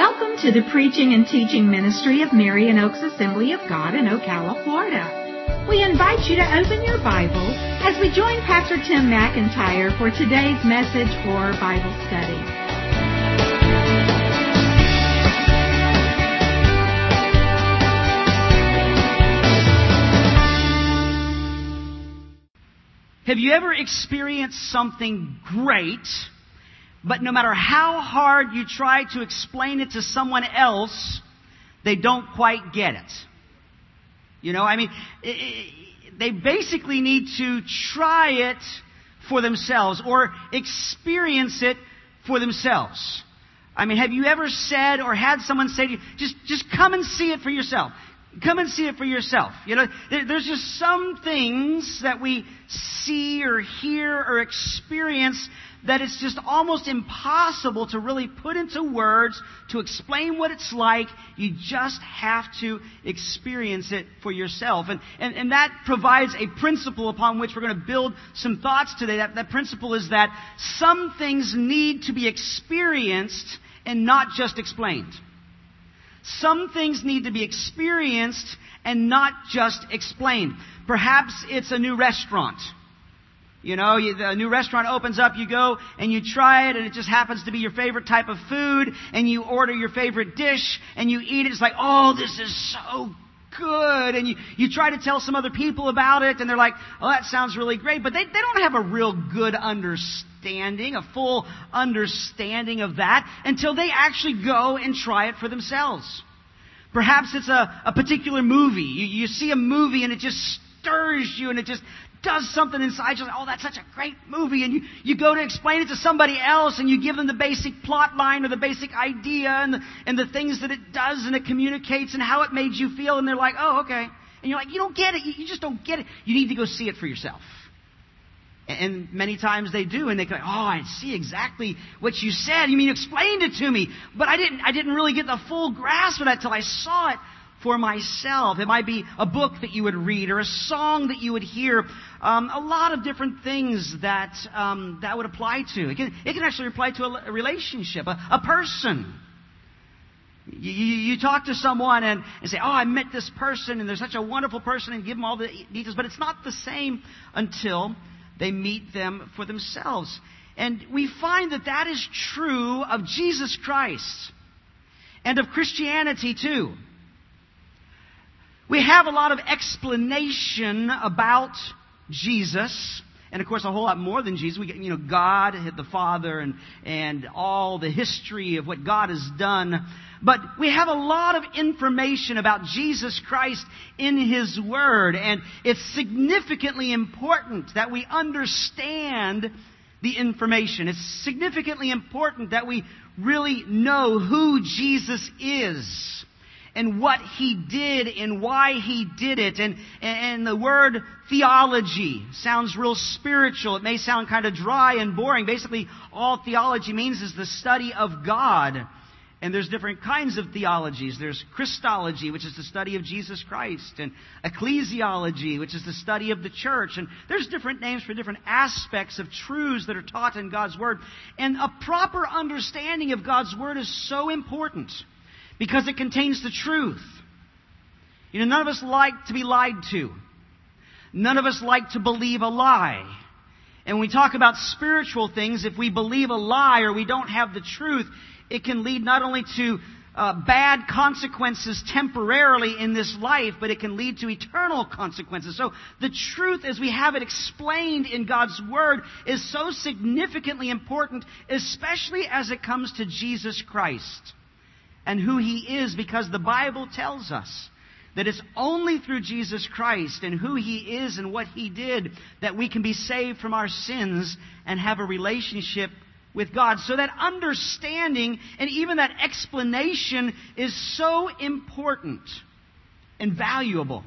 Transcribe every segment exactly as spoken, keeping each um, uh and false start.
Welcome to the preaching and teaching ministry of Marion Oaks Assembly of God in Ocala, Florida. We invite you to open your Bible as we join Pastor Tim McIntyre for today's message or Bible study. Have you ever experienced something great, but no matter how hard you try to explain it to someone else, they don't quite get it? You know, I mean, it, it, they basically need to try it for themselves or experience it for themselves. I mean, have you ever said or had someone say to you, just, just come and see it for yourself? Come and see it for yourself. You know, there, there's just some things that we see or hear or experience that it's just almost impossible to really put into words to explain what it's like. You just have to experience it for yourself. And, and, and that provides a principle upon which we're going to build some thoughts today. That, that principle is that some things need to be experienced and not just explained. Some things need to be experienced and not just explained. Perhaps it's a new restaurant. You know, you, a new restaurant opens up, you go and you try it, and it just happens to be your favorite type of food, and you order your favorite dish, and you eat it. It's like, oh, this is so good. And you, you try to tell some other people about it, and they're like, oh, that sounds really great. But they, they don't have a real good understanding, a full understanding of that, until they actually go and try it for themselves. Perhaps it's a, a particular movie. You, you see a movie, and it just stirs you, and it just does something inside you. Like, oh, that's such a great movie. And you, you go to explain it to somebody else, and you give them the basic plot line or the basic idea and the, and the things that it does and it communicates and how it made you feel. And they're like, oh, okay. And you're like, you don't get it. You, you just don't get it. You need to go see it for yourself. And, and many times they do. And they go, oh, I see exactly what you said. You mean you explained it to me. But I didn't, I didn't really get the full grasp of that till I saw it for myself. It might be a book that you would read or a song that you would hear. Um, a lot of different things that um, that would apply to. It can, it can actually apply to a, a relationship, a, a person. You, you, you talk to someone and, and say, oh, I met this person and they're such a wonderful person, and give them all the details. But it's not the same until they meet them for themselves. And we find that that is true of Jesus Christ and of Christianity too. We have a lot of explanation about Jesus, and of course a whole lot more than Jesus. We get, you know, God, the Father, and, and all the history of what God has done. But we have a lot of information about Jesus Christ in His Word, and it's significantly important that we understand the information. It's significantly important that we really know who Jesus is, and what He did and why He did it. And, and the word theology sounds real spiritual. It may sound kind of dry and boring. Basically, all theology means is the study of God. And there's different kinds of theologies. There's Christology, which is the study of Jesus Christ, and ecclesiology, which is the study of the church. And there's different names for different aspects of truths that are taught in God's Word. And a proper understanding of God's Word is so important, because it contains the truth. You know, none of us like to be lied to. None of us like to believe a lie. And when we talk about spiritual things, if we believe a lie or we don't have the truth, it can lead not only to uh, bad consequences temporarily in this life, but it can lead to eternal consequences. So the truth as we have it explained in God's Word is so significantly important, especially as it comes to Jesus Christ and who He is, because the Bible tells us that it's only through Jesus Christ and who He is and what He did that we can be saved from our sins and have a relationship with God. So that understanding and even that explanation is so important and valuable.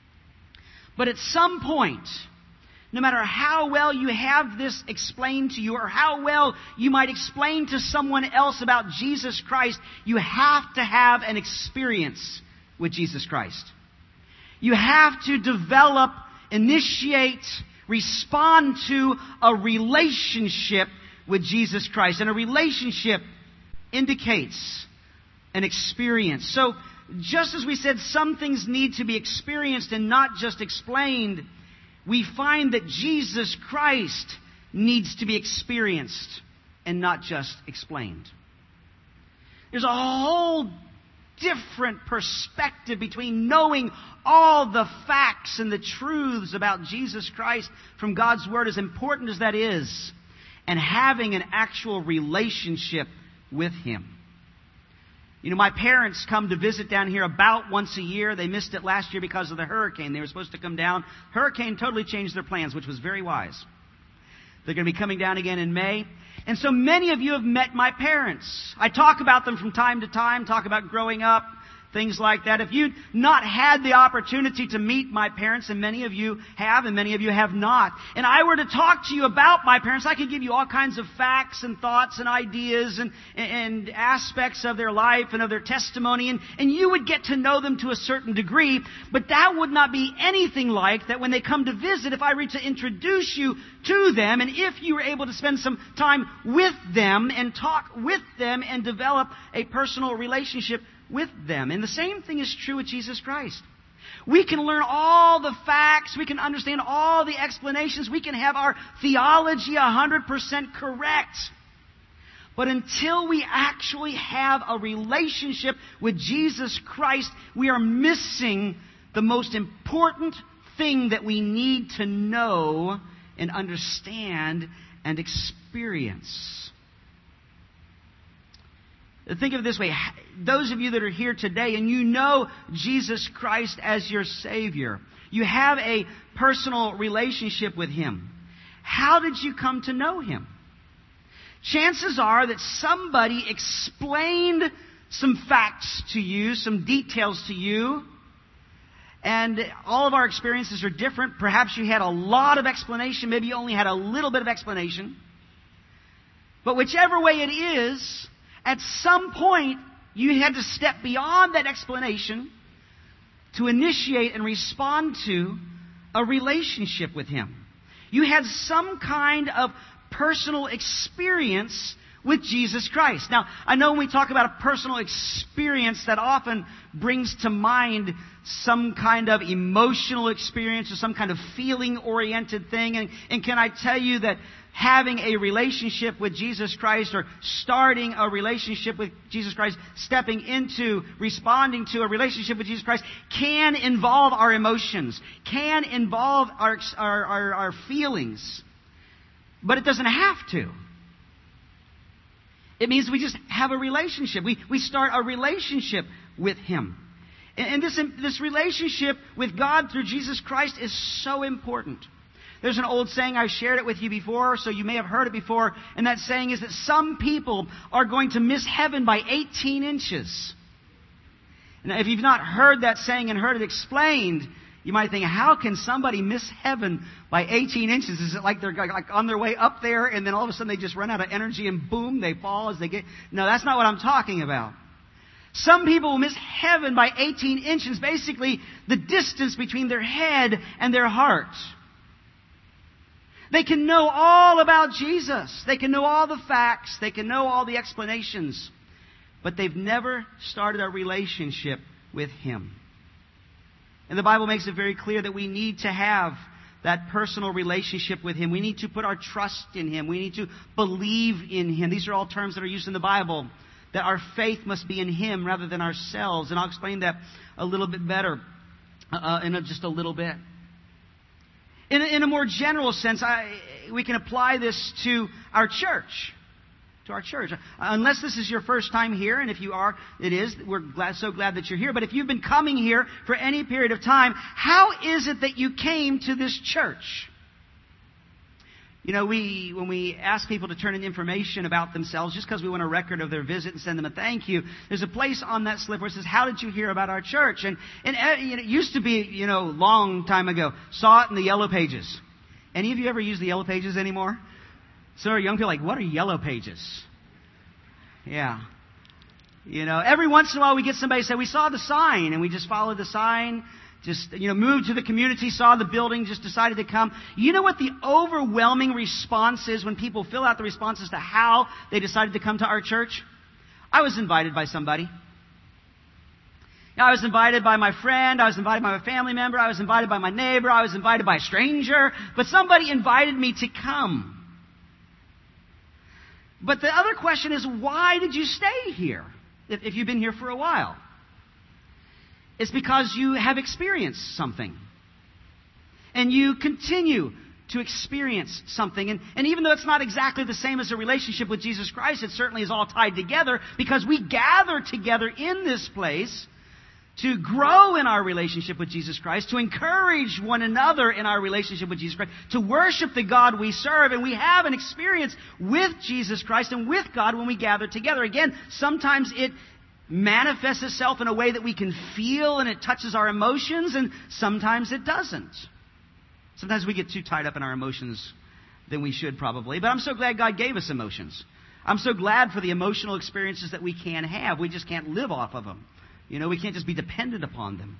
But at some point, no matter how well you have this explained to you or how well you might explain to someone else about Jesus Christ, you have to have an experience with Jesus Christ. You have to develop, initiate, respond to a relationship with Jesus Christ. And a relationship indicates and experienced. So, just as we said, some things need to be experienced and not just explained, we find that Jesus Christ needs to be experienced and not just explained. There's a whole different perspective between knowing all the facts and the truths about Jesus Christ from God's Word, as important as that is, and having an actual relationship with Him. You know, my parents come to visit down here about once a year. They missed it last year because of the hurricane. They were supposed to come down. Hurricane totally changed their plans, which was very wise. They're going to be coming down again in May. And so many of you have met my parents. I talk about them from time to time, talk about growing up, things like that. If you've not had the opportunity to meet my parents, and many of you have, and many of you have not, and I were to talk to you about my parents, I could give you all kinds of facts and thoughts and ideas and, and aspects of their life and of their testimony, and, and you would get to know them to a certain degree, but that would not be anything like that when they come to visit, if I were to introduce you to them, and if you were able to spend some time with them and talk with them and develop a personal relationship with them. And the same thing is true with Jesus Christ. We can learn all the facts. We can understand all the explanations. We can have our theology one hundred percent correct. But until we actually have a relationship with Jesus Christ, we are missing the most important thing that we need to know and understand and experience. Think of it this way. Those of you that are here today and you know Jesus Christ as your Savior, you have a personal relationship with Him. How did you come to know Him? Chances are that somebody explained some facts to you, some details to you, and all of our experiences are different. Perhaps you had a lot of explanation, maybe you only had a little bit of explanation. But whichever way it is, at some point, you had to step beyond that explanation to initiate and respond to a relationship with Him. You had some kind of personal experience with Jesus Christ. Now, I know when we talk about a personal experience, that often brings to mind some kind of emotional experience or some kind of feeling-oriented thing. And, and can I tell you that having a relationship with Jesus Christ, or starting a relationship with Jesus Christ, stepping into, responding to a relationship with Jesus Christ, can involve our emotions, can involve our, our, our, our feelings. But it doesn't have to. It means we just have a relationship. We, we start a relationship with Him. And, and this, this relationship with God through Jesus Christ is so important. There's an old saying, I've shared it with you before, so you may have heard it before, and that saying is that some people are going to miss heaven by eighteen inches. Now, if you've not heard that saying and heard it explained, you might think, how can somebody miss heaven by eighteen inches? Is it like they're like on their way up there and then all of a sudden they just run out of energy and boom, they fall as they get... No, that's not what I'm talking about. Some people will miss heaven by eighteen inches, basically the distance between their head and their heart. They can know all about Jesus. They can know all the facts. They can know all the explanations. But they've never started a relationship with Him. And the Bible makes it very clear that we need to have that personal relationship with Him. We need to put our trust in Him. We need to believe in Him. These are all terms that are used in the Bible. That our faith must be in Him rather than ourselves. And I'll explain that a little bit better uh, in a, just a little bit. In a, in a more general sense, I, we can apply this to our church. To our church. Uh, unless this is your first time here, and if you are, it is. We're glad, so glad that you're here. But if you've been coming here for any period of time, how is it that you came to this church? You know, we when we ask people to turn in information about themselves, just because we want a record of their visit and send them a thank you, there's a place on that slip where it says, how did you hear about our church? And, and uh, you know, it used to be, you know, long time ago, saw it in the Yellow Pages. Any of you ever use the Yellow Pages anymore? So our young people are like, what are Yellow Pages? Yeah. You know, every once in a while we get somebody say, we saw the sign, and we just followed the sign. Just, you know, moved to the community, saw the building, just decided to come. You know what the overwhelming response is when people fill out the responses to how they decided to come to our church? I was invited by somebody. I was invited by my friend, I was invited by my family member, I was invited by my neighbor, I was invited by a stranger, but somebody invited me to come. But the other question is, why did you stay here if, if you've been here for a while? It's because you have experienced something. And you continue to experience something. And, and even though it's not exactly the same as a relationship with Jesus Christ, it certainly is all tied together because we gather together in this place to grow in our relationship with Jesus Christ, to encourage one another in our relationship with Jesus Christ, to worship the God we serve. And we have an experience with Jesus Christ and with God when we gather together. Again, sometimes it manifests itself in a way that we can feel and it touches our emotions, and sometimes it doesn't. Sometimes we get too tied up in our emotions than we should probably. But I'm so glad God gave us emotions. I'm so glad for the emotional experiences that we can have. We just can't live off of them. You know, we can't just be dependent upon them.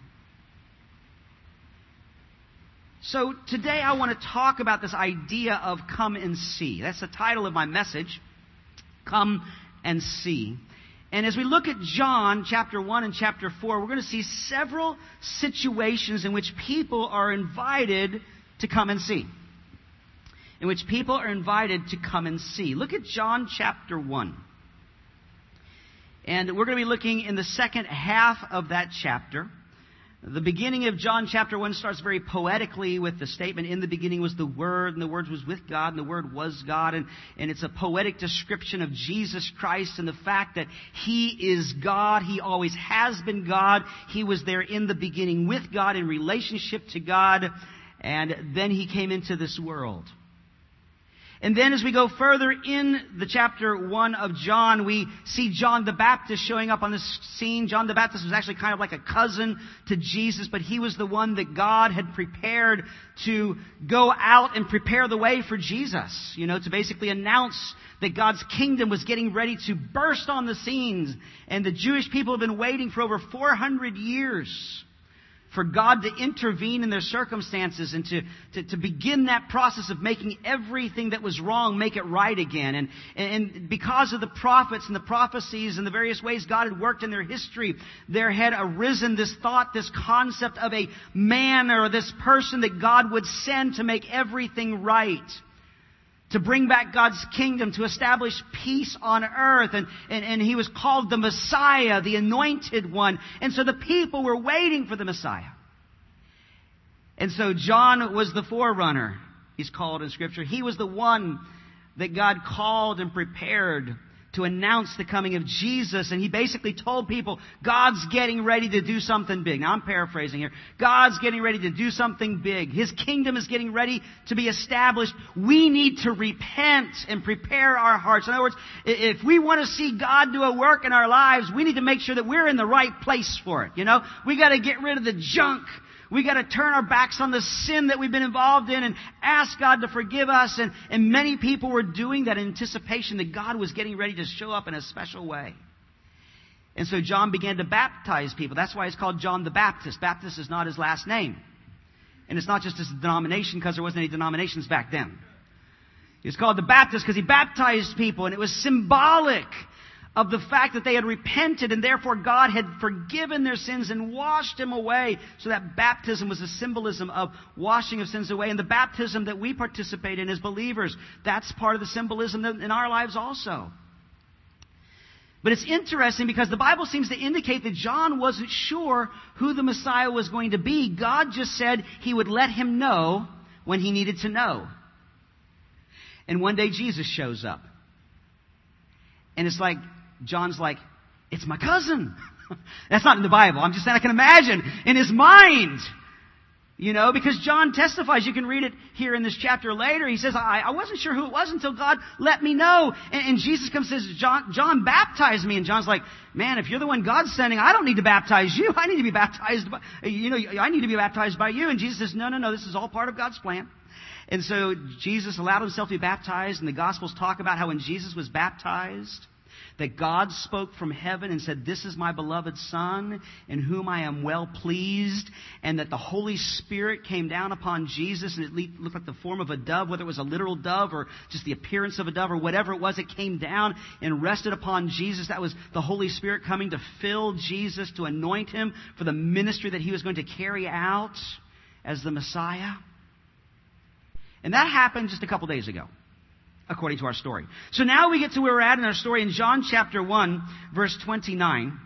So today I want to talk about this idea of come and see. That's the title of my message, Come and See. And as we look at John chapter one and chapter four, we're going to see several situations in which people are invited to come and see. In which people are invited to come and see. Look at John chapter one. And we're going to be looking in the second half of that chapter. The beginning of John chapter one starts very poetically with the statement, in the beginning was the Word, and the Word was with God, and the Word was God. And, and it's a poetic description of Jesus Christ and the fact that He is God. He always has been God. He was there in the beginning with God, in relationship to God. And then He came into this world. And then as we go further in the chapter one of John, we see John the Baptist showing up on this scene. John the Baptist was actually kind of like a cousin to Jesus, but he was the one that God had prepared to go out and prepare the way for Jesus. You know, to basically announce that God's kingdom was getting ready to burst on the scenes. And the Jewish people have been waiting for over four hundred years for God to intervene in their circumstances and to, to, to begin that process of making everything that was wrong, make it right again. And, and because of the prophets and the prophecies and the various ways God had worked in their history, there had arisen this thought, this concept of a man or this person that God would send to make everything right. To bring back God's kingdom, to establish peace on earth. And, and, and He was called the Messiah, the Anointed One. And so the people were waiting for the Messiah. And so John was the forerunner, he's called in Scripture. He was the one that God called and prepared to announce the coming of Jesus. And he basically told people, God's getting ready to do something big. Now I'm paraphrasing here. God's getting ready to do something big. His kingdom is getting ready to be established. We need to repent and prepare our hearts. In other words, if we want to see God do a work in our lives, we need to make sure that we're in the right place for it. You know, we got to get rid of the junk. We got to turn our backs on the sin that we've been involved in and ask God to forgive us. And, and many people were doing that in anticipation that God was getting ready to show up in a special way. And so John began to baptize people. That's why he's called John the Baptist. Baptist is not his last name. And it's not just his denomination because there wasn't any denominations back then. He was called the Baptist because he baptized people, and it was symbolic of the fact that they had repented and therefore God had forgiven their sins and washed them away. So that baptism was a symbolism of washing of sins away. And the baptism that we participate in as believers, that's part of the symbolism in our lives also. But it's interesting because the Bible seems to indicate that John wasn't sure who the Messiah was going to be. God just said He would let him know when he needed to know. And one day Jesus shows up. And it's like, John's like, it's my cousin. That's not in the Bible. I'm just saying I can imagine in his mind. You know, because John testifies, you can read it here in this chapter later. He says, I, I wasn't sure who it was until God let me know. And, and Jesus comes and says, John, John baptized me. And John's like, man, if you're the one God's sending, I don't need to baptize you. I need to be baptized by, you know, I need to be baptized by you. And Jesus says, no, no, no, this is all part of God's plan. And so Jesus allowed himself to be baptized. And the Gospels talk about how when Jesus was baptized, That God spoke from heaven and said, "This is my beloved Son, in whom I am well pleased." And that the Holy Spirit came down upon Jesus, and it looked like the form of a dove, whether it was a literal dove or just the appearance of a dove or whatever it was, it came down and rested upon Jesus. That was the Holy Spirit coming to fill Jesus, to anoint him for the ministry that he was going to carry out as the Messiah. And that happened just a couple days ago, according to our story. So now we get to where we're at in our story in John chapter one, verse twenty-nine.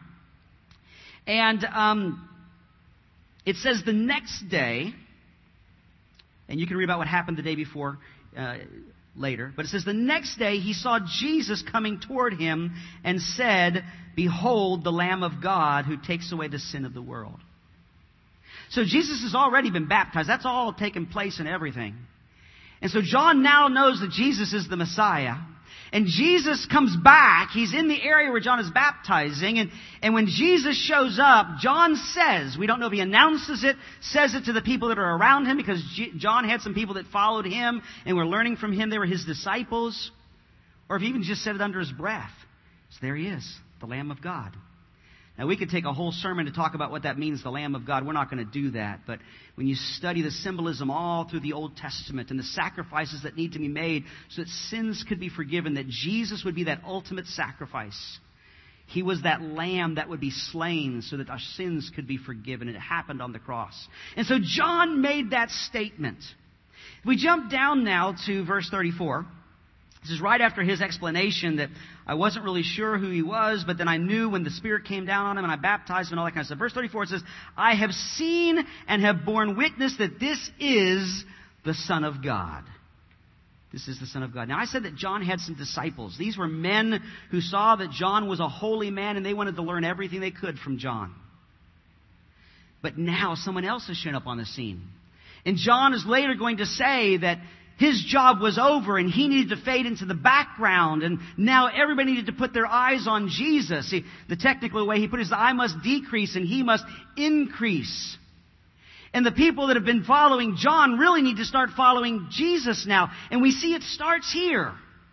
And um, it says the next day, and you can read about what happened the day before uh, later, but it says the next day he saw Jesus coming toward him and said, "Behold, the Lamb of God who takes away the sin of the world." So Jesus has already been baptized. That's all taken place and everything. And so John now knows that Jesus is the Messiah. And Jesus comes back. He's in the area where John is baptizing. And, and when Jesus shows up, John says, we don't know if he announces it, says it to the people that are around him, because G- John had some people that followed him and were learning from him. They were his disciples. Or if he even just said it under his breath. So there he is, the Lamb of God. Now, we could take a whole sermon to talk about what that means, the Lamb of God. We're not going to do that. But when you study the symbolism all through the Old Testament and the sacrifices that need to be made so that sins could be forgiven, that Jesus would be that ultimate sacrifice. He was that lamb that would be slain so that our sins could be forgiven. It happened on the cross. And so John made that statement. If we jump down now to verse thirty-four. This is right after his explanation that I wasn't really sure who he was, but then I knew when the Spirit came down on him and I baptized him and all that kind of stuff. Verse thirty-four, it says, "I have seen and have borne witness that this is the Son of God." This is the Son of God. Now, I said that John had some disciples. These were men who saw that John was a holy man and they wanted to learn everything they could from John. But now someone else has shown up on the scene. And John is later going to say that his job was over and he needed to fade into the background, and now everybody needed to put their eyes on Jesus. See, the technical way he put it is, I must decrease and he must increase. And the people that have been following John really need to start following Jesus now. And we see it starts here.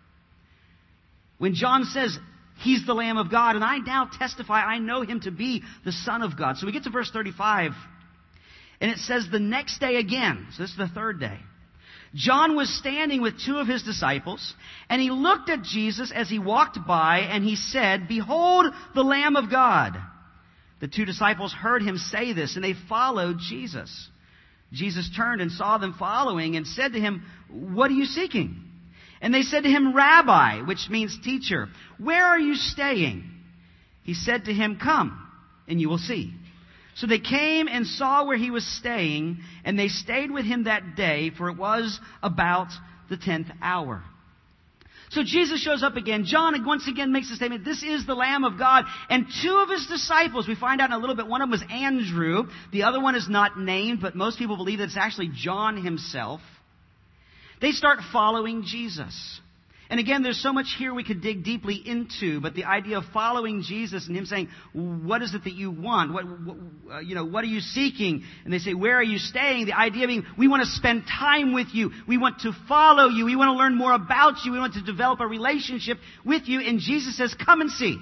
When John says, he's the Lamb of God, and I now testify I know him to be the Son of God. So we get to verse thirty-five, and it says the next day again, so this is the third day, John was standing with two of his disciples, and he looked at Jesus as he walked by, and he said, "Behold, the Lamb of God." The two disciples heard him say this, and they followed Jesus. Jesus turned and saw them following and said to him, "What are you seeking?" And they said to him, "Rabbi," which means teacher, "where are you staying?" He said to him, "Come, and you will see." So they came and saw where he was staying, and they stayed with him that day, for it was about the tenth hour. So Jesus shows up again. John once again makes the statement, this is the Lamb of God. And two of his disciples, we find out in a little bit, one of them was Andrew. The other one is not named, but most people believe that it's actually John himself. They start following Jesus. And again, there's so much here we could dig deeply into, but the idea of following Jesus and him saying, "What is it that you want? What, what uh, you know, what are you seeking?" And they say, "Where are you staying?" The idea being, we want to spend time with you. We want to follow you. We want to learn more about you. We want to develop a relationship with you. And Jesus says, "Come and see."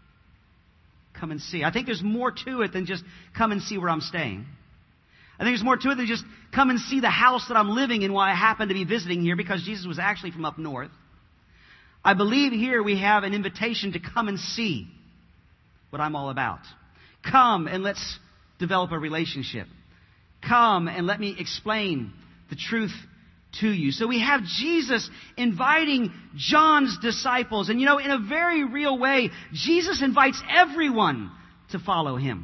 Come and see. I think there's more to it than just come and see where I'm staying. I think there's more to it than just come and see the house that I'm living in while I happen to be visiting here, because Jesus was actually from up north. I believe here we have an invitation to come and see what I'm all about. Come and let's develop a relationship. Come and let me explain the truth to you. So we have Jesus inviting John's disciples. And you know, in a very real way, Jesus invites everyone to follow him.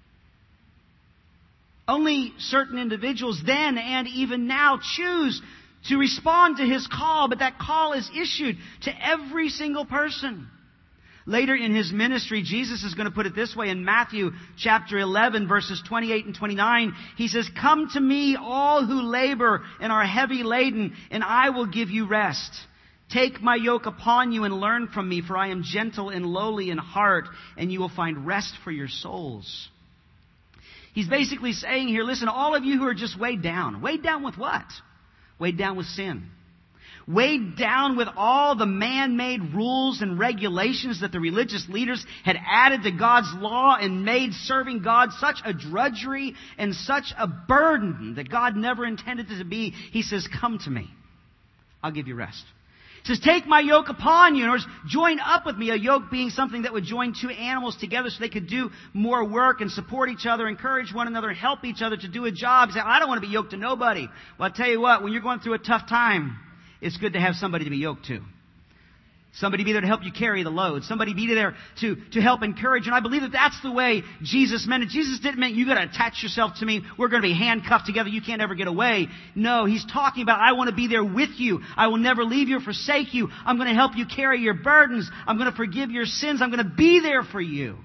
Only certain individuals then and even now choose to respond to his call, but that call is issued to every single person. Later in his ministry, Jesus is going to put it this way in Matthew chapter eleven, verses twenty-eight and twenty-nine. He says, "Come to me, all who labor and are heavy laden, and I will give you rest. Take my yoke upon you and learn from me, for I am gentle and lowly in heart, and you will find rest for your souls." He's basically saying here, listen, all of you who are just weighed down. Weighed down with what? Weighed down with sin. weighed down with all the man-made rules and regulations that the religious leaders had added to God's law and made serving God such a drudgery and such a burden that God never intended it to be, he says, come to me. I'll give you rest. He says, take my yoke upon you. In other words, join up with me. A yoke being something that would join two animals together so they could do more work and support each other, encourage one another, and help each other to do a job. He said, I don't want to be yoked to nobody. Well, I'll tell you what, when you're going through a tough time, it's good to have somebody to be yoked to. Somebody be there to help you carry the load. Somebody be there to, to help encourage. And I believe that that's the way Jesus meant it. Jesus didn't mean you got to attach yourself to me. We're going to be handcuffed together. You can't ever get away. No, He's talking about I want to be there with you. I will never leave you or forsake you. I'm going to help you carry your burdens. I'm going to forgive your sins. I'm going to be there for you.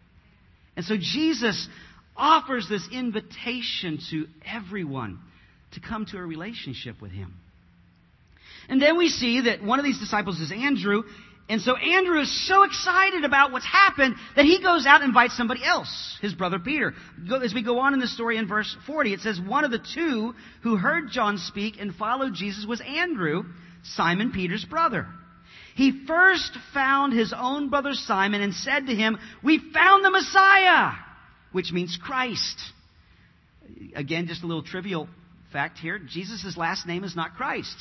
And so Jesus offers this invitation to everyone to come to a relationship with Him. And then we see that one of these disciples is Andrew. And so Andrew is so excited about what's happened that he goes out and invites somebody else, his brother Peter. As we go on in the story in verse forty, it says, one of the two who heard John speak and followed Jesus was Andrew, Simon Peter's brother. He first found his own brother Simon and said to him, we found the Messiah, which means Christ. Again, just a little trivial fact here. Jesus' last name is not Christ.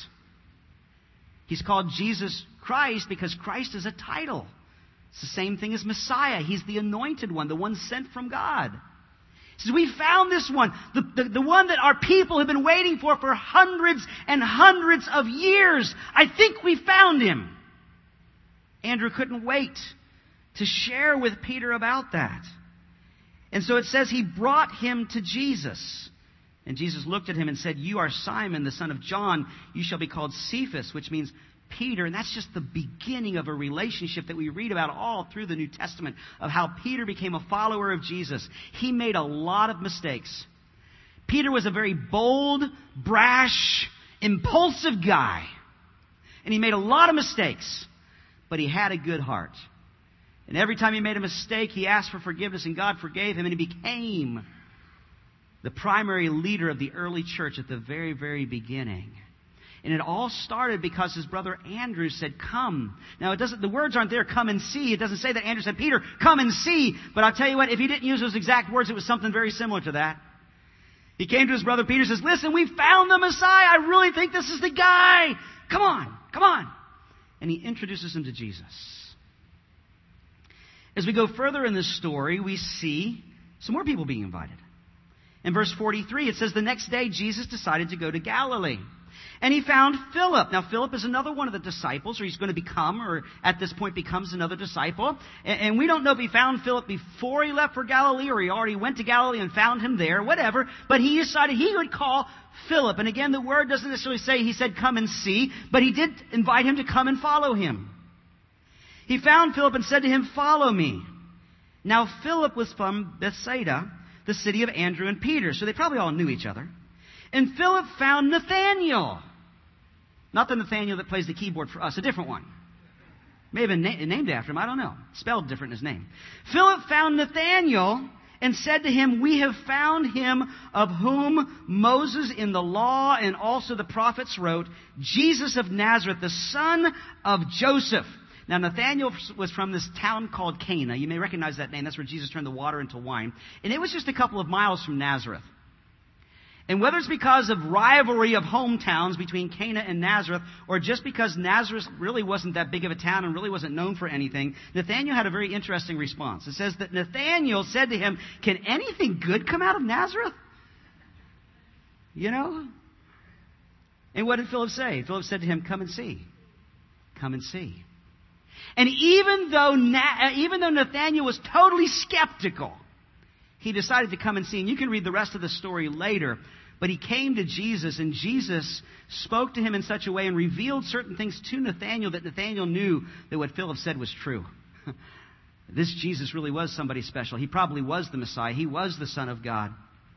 He's called Jesus Christ because Christ is a title. It's the same thing as Messiah. He's the anointed one, the one sent from God. He says, we found this one, the, the, the one that our people have been waiting for for hundreds and hundreds of years. I think we found him. Andrew couldn't wait to share with Peter about that. And so it says he brought him to Jesus. And Jesus looked at him and said, you are Simon, the son of John. You shall be called Cephas, which means Peter. And that's just the beginning of a relationship that we read about all through the New Testament of how Peter became a follower of Jesus. He made a lot of mistakes. Peter was a very bold, brash, impulsive guy. And he made a lot of mistakes. But he had a good heart. And every time he made a mistake, he asked for forgiveness and God forgave him and he became the primary leader of the early church at the very, very beginning. And it all started because his brother Andrew said, come. Now, it doesn't, the words aren't there, come and see. It doesn't say that Andrew said, Peter, come and see. But I'll tell you what, if he didn't use those exact words, it was something very similar to that. He came to his brother Peter and says, listen, we found the Messiah. I really think this is the guy. Come on, come on. And he introduces him to Jesus. As we go further in this story, we see some more people being invited. In verse forty-three, it says, the next day Jesus decided to go to Galilee. And he found Philip. Now, Philip is another one of the disciples, or he's going to become, or at this point becomes another disciple. And, and we don't know if he found Philip before he left for Galilee, or he already went to Galilee and found him there, whatever. But he decided he would call Philip. And again, the word doesn't necessarily say he said, come and see, but he did invite him to come and follow him. He found Philip and said to him, follow me. Now, Philip was from Bethsaida, the city of Andrew and Peter. So they probably all knew each other. And Philip found Nathanael. Not the Nathanael that plays the keyboard for us, a different one. May have been na- named after him, I don't know. Spelled different in his name. Philip found Nathanael and said to him, we have found him of whom Moses in the law and also the prophets wrote, Jesus of Nazareth, the son of Joseph. Now, Nathanael was from this town called Cana. You may recognize that name. That's where Jesus turned the water into wine. And it was just a couple of miles from Nazareth. And whether it's because of rivalry of hometowns between Cana and Nazareth, or just because Nazareth really wasn't that big of a town and really wasn't known for anything, Nathanael had a very interesting response. It says that Nathanael said to him, can anything good come out of Nazareth? You know? And what did Philip say? Philip said to him, come and see. Come and see. And even though Na- even though Nathanael was totally skeptical, he decided to come and see. And you can read the rest of the story later. But he came to Jesus, and Jesus spoke to him in such a way and revealed certain things to Nathanael that Nathanael knew that what Philip said was true. This Jesus really was somebody special. He probably was the Messiah. He was the Son of God.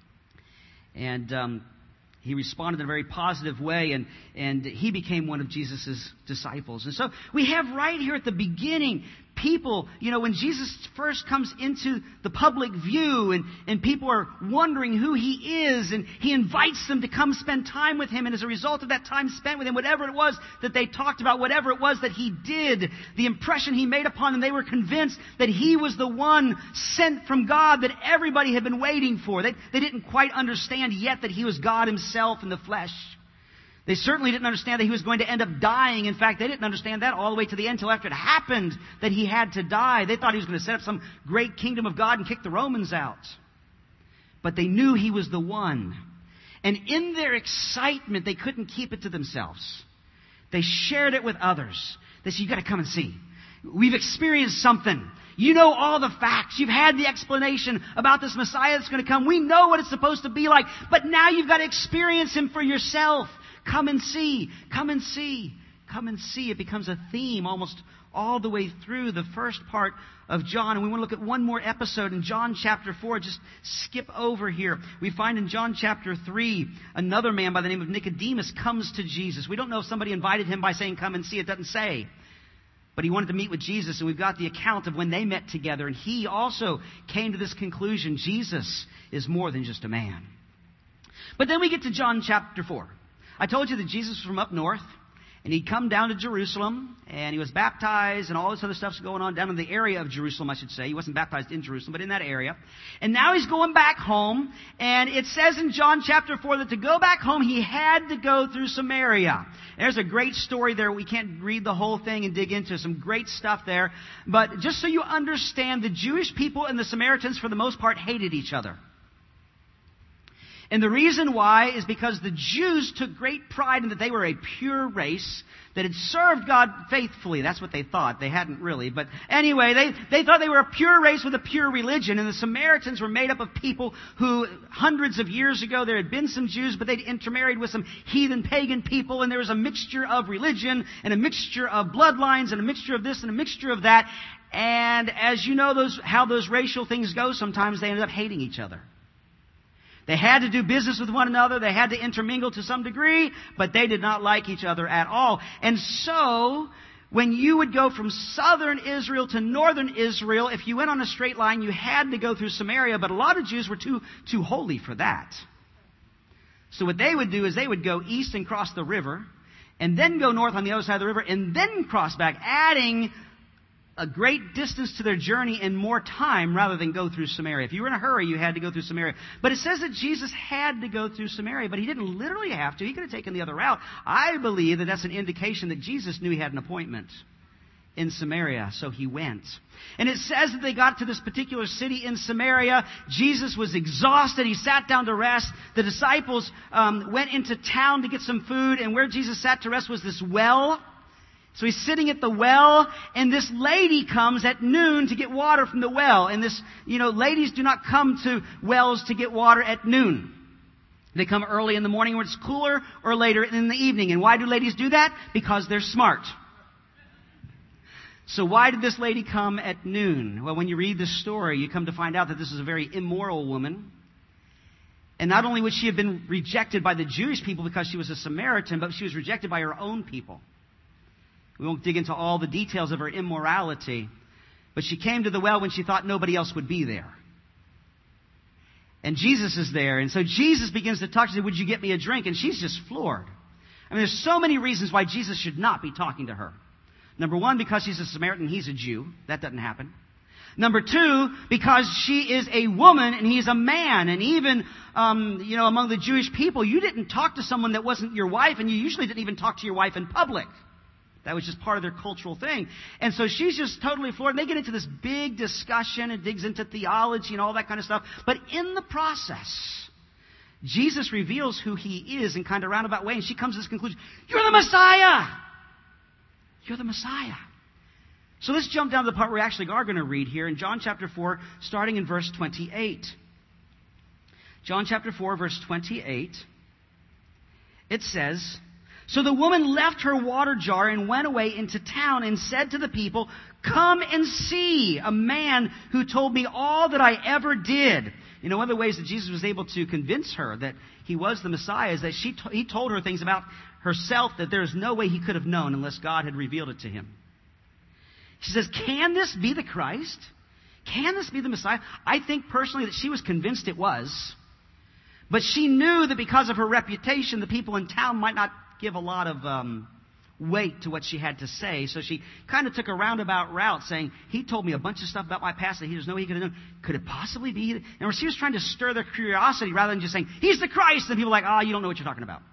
And um, he responded in a very positive way, and, and he became one of Jesus' disciples. And so we have right here at the beginning people, you know, when Jesus first comes into the public view and, and people are wondering who He is, and He invites them to come spend time with Him, and as a result of that time spent with Him, whatever it was that they talked about, whatever it was that He did, the impression He made upon them, they were convinced that He was the one sent from God that everybody had been waiting for. They, they didn't quite understand yet that He was God Himself in the flesh. They certainly didn't understand that He was going to end up dying. In fact, they didn't understand that all the way to the end until after it happened that He had to die. They thought He was going to set up some great kingdom of God and kick the Romans out. But they knew He was the one. And in their excitement, they couldn't keep it to themselves. They shared it with others. They said, "You've got to come and see. We've experienced something. You know all the facts. You've had the explanation about this Messiah that's going to come. We know what it's supposed to be like. But now you've got to experience Him for yourself. Come and see. Come and see. Come and see." It becomes a theme almost all the way through the first part of John. And we want to look at one more episode in John chapter four. Just skip over here. We find in John chapter three, another man by the name of Nicodemus comes to Jesus. We don't know if somebody invited him by saying, "Come and see." It doesn't say. But he wanted to meet with Jesus, and we've got the account of when they met together. And he also came to this conclusion: Jesus is more than just a man. But then we get to John chapter four. I told you that Jesus was from up north, and he'd come down to Jerusalem, and he was baptized, and all this other stuff's going on down in the area of Jerusalem, I should say. He wasn't baptized in Jerusalem, but in that area. And now he's going back home, and it says in John chapter four that to go back home, he had to go through Samaria. There's a great story there. We can't read the whole thing and dig into some great stuff there. But just so you understand, the Jewish people and the Samaritans, for the most part, hated each other. And the reason why is because the Jews took great pride in that they were a pure race that had served God faithfully. That's what they thought. They hadn't really. But anyway, they, they thought they were a pure race with a pure religion. And the Samaritans were made up of people who, hundreds of years ago, there had been some Jews, but they'd intermarried with some heathen pagan people. And there was a mixture of religion and a mixture of bloodlines and a mixture of this and a mixture of that. And as you know those how those racial things go, sometimes they ended up hating each other. They had to do business with one another. They had to intermingle to some degree, but they did not like each other at all. And so, when you would go from southern Israel to northern Israel, if you went on a straight line, you had to go through Samaria, but a lot of Jews were too, too holy for that. So what they would do is they would go east and cross the river, and then go north on the other side of the river, and then cross back, adding a great distance to their journey and more time rather than go through Samaria. If you were in a hurry, you had to go through Samaria. But it says that Jesus had to go through Samaria, but he didn't literally have to. He could have taken the other route. I believe that that's an indication that Jesus knew he had an appointment in Samaria, so he went. And it says that they got to this particular city in Samaria. Jesus was exhausted. He sat down to rest. The disciples um, went into town to get some food, and where Jesus sat to rest was this well. So he's sitting at the well, and this lady comes at noon to get water from the well. And this, you know, ladies do not come to wells to get water at noon. They come early in the morning when it's cooler, or later in the evening. And why do ladies do that? Because they're smart. So why did this lady come at noon? Well, when you read this story, you come to find out that this is a very immoral woman. And not only would she have been rejected by the Jewish people because she was a Samaritan, but she was rejected by her own people. We won't dig into all the details of her immorality. But she came to the well when she thought nobody else would be there. And Jesus is there. And so Jesus begins to talk to her. Would you get me a drink? And she's just floored. I mean, there's so many reasons why Jesus should not be talking to her. Number one, because she's a Samaritan, he's a Jew. That doesn't happen. Number two, because she is a woman and he's a man. And even, um, you know, among the Jewish people, you didn't talk to someone that wasn't your wife, and you usually didn't even talk to your wife in public. That was just part of their cultural thing. And so she's just totally floored. And they get into this big discussion and digs into theology and all that kind of stuff. But in the process, Jesus reveals who he is in kind of roundabout way. And she comes to this conclusion: you're the Messiah! You're the Messiah. So let's jump down to the part we actually are going to read here in John chapter four, starting in verse twenty-eight. John chapter four, verse twenty-eight. It says, "So the woman left her water jar and went away into town and said to the people, 'Come and see a man who told me all that I ever did.'" You know, one of the ways that Jesus was able to convince her that he was the Messiah is that she to- he told her things about herself that there's no way he could have known unless God had revealed it to him. She says, can this be the Christ? Can this be the Messiah? I think personally that she was convinced it was. But she knew that because of her reputation, the people in town might not give a lot of um, weight to what she had to say. So she kind of took a roundabout route saying, he told me a bunch of stuff about my past that he doesn't know he could have done. Could it possibly be? And she was trying to stir their curiosity rather than just saying, he's the Christ. And people were like, oh, you don't know what you're talking about.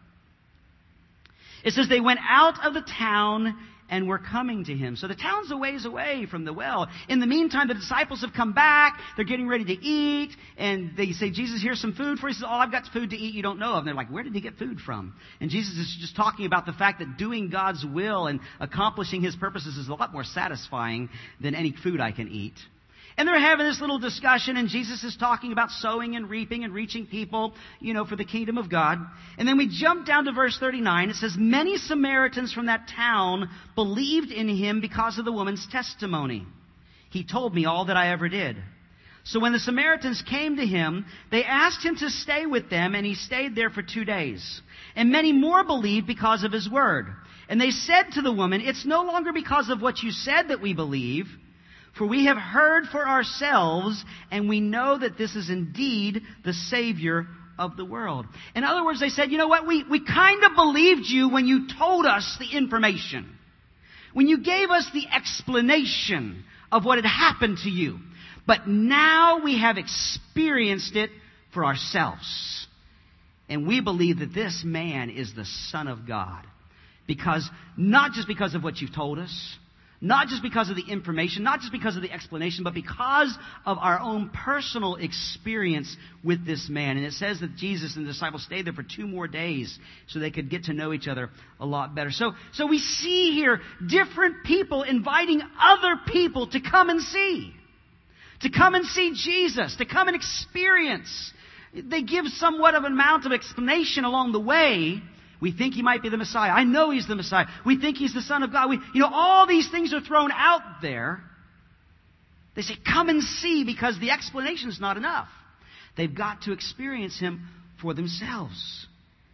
It says they went out of the town and were coming to him. So the town's a ways away from the well. In the meantime, the disciples have come back. They're getting ready to eat. And they say, Jesus, here's some food for you. He says, oh, I've got food to eat you don't know of. And they're like, where did he get food from? And Jesus is just talking about the fact that doing God's will and accomplishing his purposes is a lot more satisfying than any food I can eat. And they're having this little discussion, and Jesus is talking about sowing and reaping and reaching people, you know, for the kingdom of God. And then we jump down to verse thirty-nine. It says, many Samaritans from that town believed in him because of the woman's testimony. He told me all that I ever did. So when the Samaritans came to him, they asked him to stay with them, and he stayed there for two days. And many more believed because of his word. And they said to the woman, it's no longer because of what you said that we believe, for we have heard for ourselves, and we know that this is indeed the Savior of the world. In other words, they said, you know what, we, we kind of believed you when you told us the information. When you gave us the explanation of what had happened to you. But now we have experienced it for ourselves. And we believe that this man is the Son of God. Because, not just because of what you've told us, not just because of the information, not just because of the explanation, but because of our own personal experience with this man. And it says that Jesus and the disciples stayed there for two more days so they could get to know each other a lot better. So, so we see here different people inviting other people to come and see. To come and see Jesus. To come and experience. They give somewhat of an amount of explanation along the way. We think he might be the Messiah. I know he's the Messiah. We think he's the Son of God. We, you know, all these things are thrown out there. They say, come and see, because the explanation is not enough. They've got to experience him for themselves.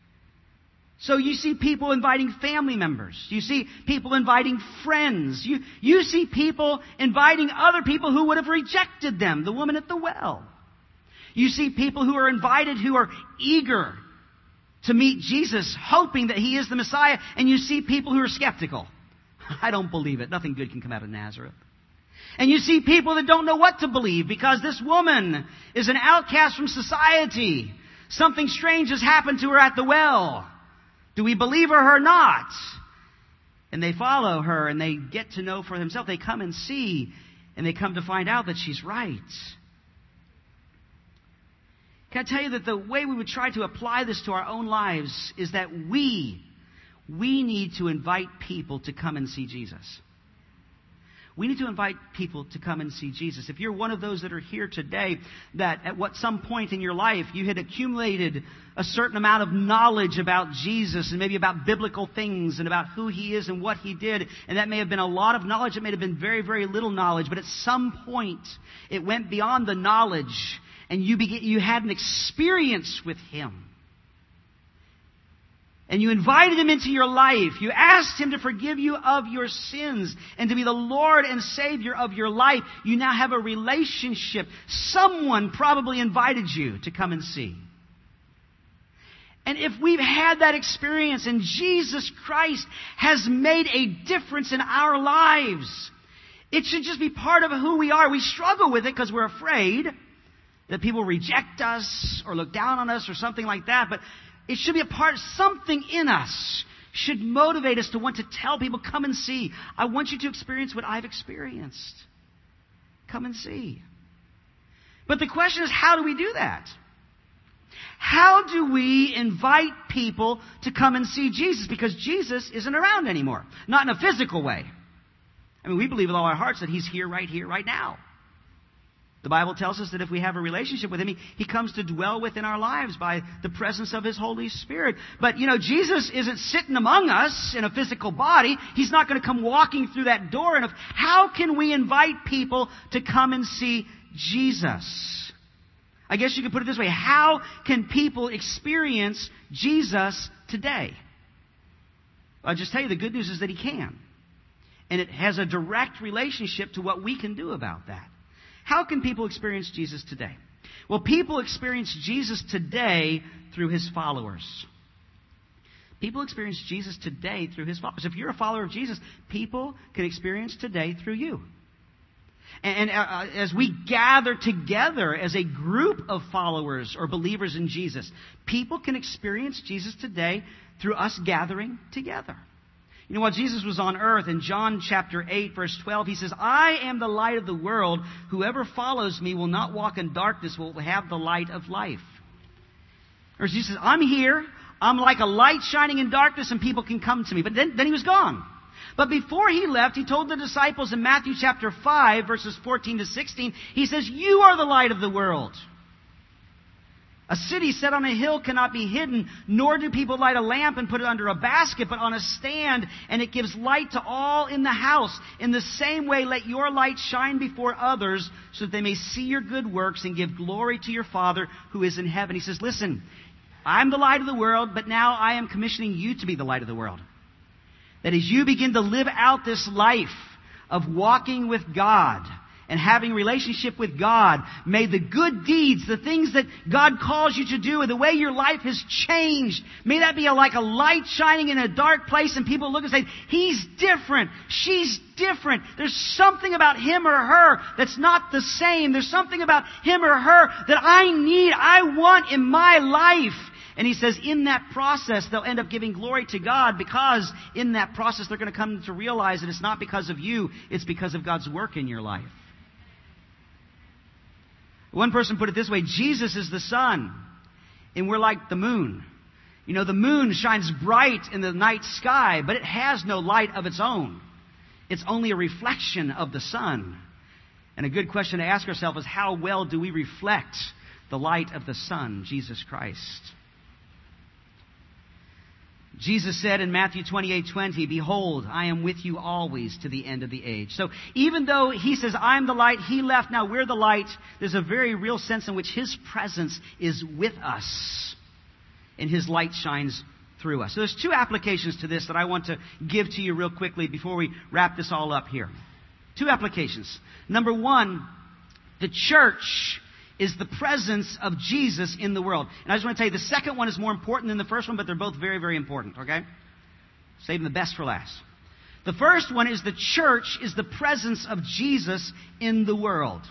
So you see people inviting family members. You see people inviting friends. You, you see people inviting other people who would have rejected them. The woman at the well. You see people who are invited who are eager to meet Jesus, hoping that he is the Messiah, and you see people who are skeptical. I don't believe it. Nothing good can come out of Nazareth. And you see people that don't know what to believe because this woman is an outcast from society. Something strange has happened to her at the well. Do we believe her or not? And they follow her and they get to know for themselves. They come and see, and they come to find out that she's right. Can I tell you that the way we would try to apply this to our own lives is that we, we need to invite people to come and see Jesus. We need to invite people to come and see Jesus. If you're one of those that are here today, that at what some point in your life you had accumulated a certain amount of knowledge about Jesus and maybe about biblical things and about who he is and what he did, and that may have been a lot of knowledge, it may have been very, very little knowledge, but at some point it went beyond the knowledge. And you begin, you had an experience with him. And you invited him into your life. You asked him to forgive you of your sins and to be the Lord and Savior of your life. You now have a relationship. Someone probably invited you to come and see. And if we've had that experience and Jesus Christ has made a difference in our lives, it should just be part of who we are. We struggle with it because we're afraid that people reject us or look down on us or something like that. But it should be a part, something in us should motivate us to want to tell people, come and see. I want you to experience what I've experienced. Come and see. But the question is, how do we do that? How do we invite people to come and see Jesus? Because Jesus isn't around anymore. Not in a physical way. I mean, we believe with all our hearts that he's here, right here, right now. The Bible tells us that if we have a relationship with him, he, he comes to dwell within our lives by the presence of his Holy Spirit. But, you know, Jesus isn't sitting among us in a physical body. He's not going to come walking through that door. And if, how can we invite people to come and see Jesus? I guess you could put it this way. How can people experience Jesus today? I'll just tell you, the good news is that he can. And it has a direct relationship to what we can do about that. How can people experience Jesus today? Well, people experience Jesus today through His followers. People experience Jesus today through His followers. If you're a follower of Jesus, people can experience today through you. And uh, as we gather together as a group of followers or believers in Jesus, people can experience Jesus today through us gathering together. You know, while Jesus was on earth, in John chapter eight, verse twelve, He says, I am the light of the world. Whoever follows me will not walk in darkness, will have the light of life. Or Jesus says, I'm here. I'm like a light shining in darkness, and people can come to me. But then, then He was gone. But before He left, He told the disciples in Matthew chapter five, verses fourteen to sixteen, He says, you are the light of the world. A city set on a hill cannot be hidden, nor do people light a lamp and put it under a basket, but on a stand, and it gives light to all in the house. In the same way, let your light shine before others, so that they may see your good works and give glory to your Father who is in heaven. He says, listen, I'm the light of the world, but now I am commissioning you to be the light of the world. That as you begin to live out this life of walking with God and having a relationship with God, may the good deeds, the things that God calls you to do, and the way your life has changed, may that be a, like a light shining in a dark place, and people look and say, he's different, she's different. There's something about him or her that's not the same. There's something about him or her that I need, I want in my life. And He says in that process, they'll end up giving glory to God, because in that process they're going to come to realize that it's not because of you, it's because of God's work in your life. One person put it this way, Jesus is the sun, and we're like the moon. You know, the moon shines bright in the night sky, but it has no light of its own. It's only a reflection of the sun. And a good question to ask ourselves is, how well do we reflect the light of the sun, Jesus Christ? Jesus said in Matthew twenty-eight twenty, behold, I am with you always to the end of the age. So even though He says, I'm the light, He left, now we're the light, there's a very real sense in which His presence is with us, and His light shines through us. So there's two applications to this that I want to give to you real quickly before we wrap this all up here. Two applications. Number one, the church is the presence of Jesus in the world. And I just want to tell you, the second one is more important than the first one, but they're both very, very important, okay? Saving the best for last. The first one is the church is the presence of Jesus in the world.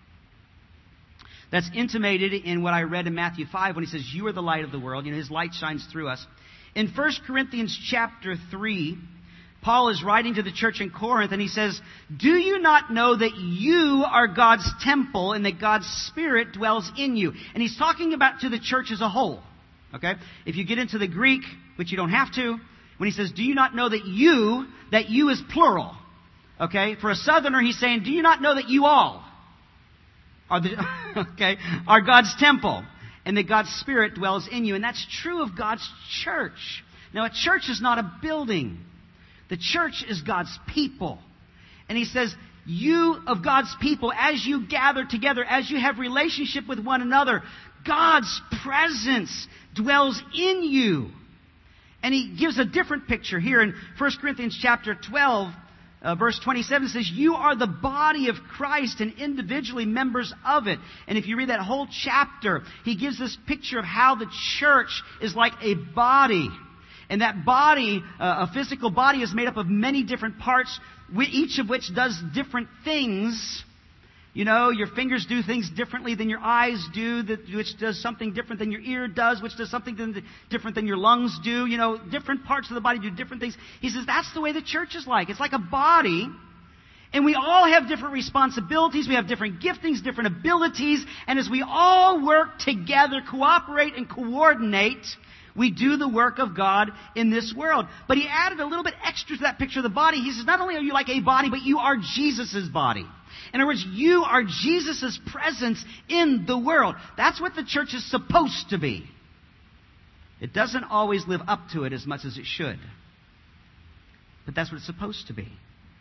That's intimated in what I read in Matthew five when He says, you are the light of the world. You know, His light shines through us. In First Corinthians chapter three, Paul is writing to the church in Corinth, and he says, do you not know that you are God's temple and that God's Spirit dwells in you? And he's talking about to the church as a whole. Okay? If you get into the Greek, which you don't have to, when he says, do you not know that you, that you is plural. Okay? For a southerner, he's saying, do you not know that you all are the, okay, are God's temple and that God's Spirit dwells in you? And that's true of God's church. Now, a church is not a building. The church is God's people. And he says, you of God's people, as you gather together, as you have relationship with one another, God's presence dwells in you. And he gives a different picture here in First Corinthians chapter twelve, uh, verse twenty-seven. It says, you are the body of Christ and individually members of it. And if you read that whole chapter, he gives this picture of how the church is like a body. And that body, uh, a physical body, is made up of many different parts, each of which does different things. You know, your fingers do things differently than your eyes do, which does something different than your ear does, which does something different than your lungs do. You know, different parts of the body do different things. He says that's the way the church is like. It's like a body, and we all have different responsibilities. We have different giftings, different abilities. And as we all work together, cooperate and coordinate, we do the work of God in this world. But he added a little bit extra to that picture of the body. He says, not only are you like a body, but you are Jesus' body. In other words, you are Jesus' presence in the world. That's what the church is supposed to be. It doesn't always live up to it as much as it should. But that's what it's supposed to be.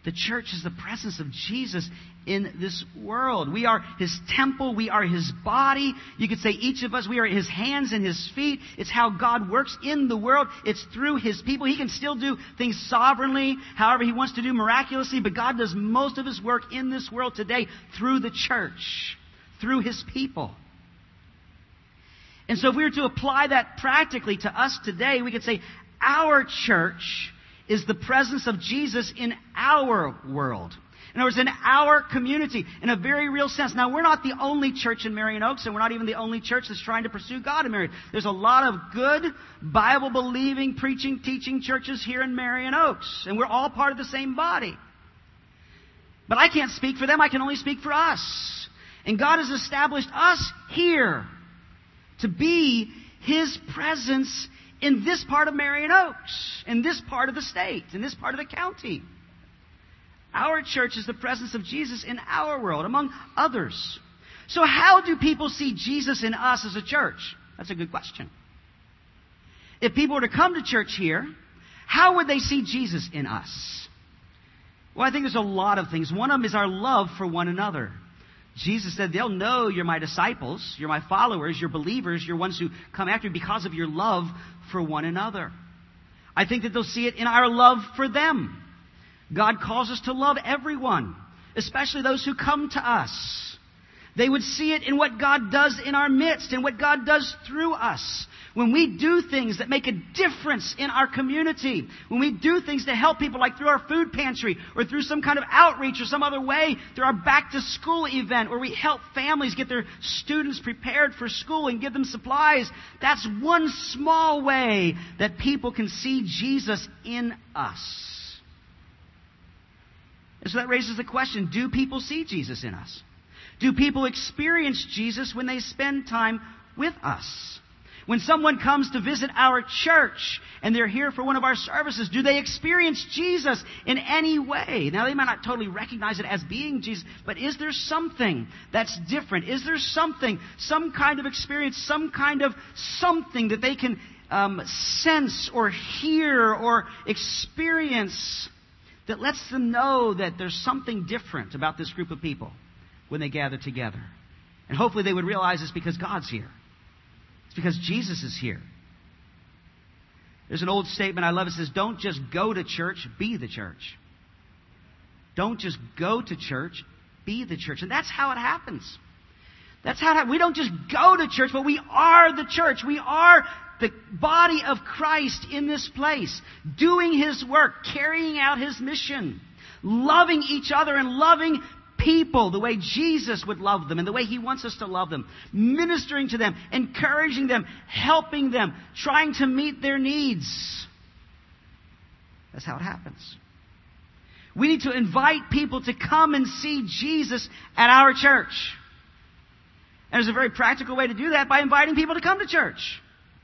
The church is the presence of Jesus in this world. We are His temple. We are His body. You could say each of us, we are His hands and His feet. It's how God works in the world. It's through His people. He can still do things sovereignly, however He wants to do miraculously, but God does most of His work in this world today through the church, through His people. And so if we were to apply that practically to us today, we could say our church is the presence of Jesus in our world. In other words, in our community, in a very real sense. Now, we're not the only church in Marion Oaks, and we're not even the only church that's trying to pursue God in Marion. There's a lot of good, Bible-believing, preaching, teaching churches here in Marion Oaks, and we're all part of the same body. But I can't speak for them. I can only speak for us. And God has established us here to be His presence in this part of Marion Oaks, in this part of the state, in this part of the county. Our church is the presence of Jesus in our world, among others. So how do people see Jesus in us as a church? That's a good question. If people were to come to church here, how would they see Jesus in us? Well, I think there's a lot of things. One of them is our love for one another. Jesus said, they'll know you're my disciples, you're my followers, you're believers, you're ones who come after me because of your love for one another. I think that they'll see it in our love for them. God calls us to love everyone, especially those who come to us. They would see it in what God does in our midst and what God does through us. When we do things that make a difference in our community, when we do things to help people like through our food pantry or through some kind of outreach or some other way, through our back to school event where we help families get their students prepared for school and give them supplies, that's one small way that people can see Jesus in us. And so that raises the question, do people see Jesus in us? Do people experience Jesus when they spend time with us? When someone comes to visit our church and they're here for one of our services, do they experience Jesus in any way? Now, they might not totally recognize it as being Jesus, but is there something that's different? Is there something, some kind of experience, some kind of something that they can um, sense or hear or experience that lets them know that there's something different about this group of people when they gather together? And hopefully they would realize it's because God's here. It's because Jesus is here. There's an old statement I love. It says, don't just go to church, be the church. Don't just go to church, be the church. And that's how it happens. That's how it happens. We don't just go to church, but we are the church. We are the body of Christ in this place, doing His work, carrying out His mission, loving each other and loving people the way Jesus would love them and the way He wants us to love them, ministering to them, encouraging them, helping them, trying to meet their needs. That's how it happens. We need to invite people to come and see Jesus at our church. And there's a very practical way to do that by inviting people to come to church.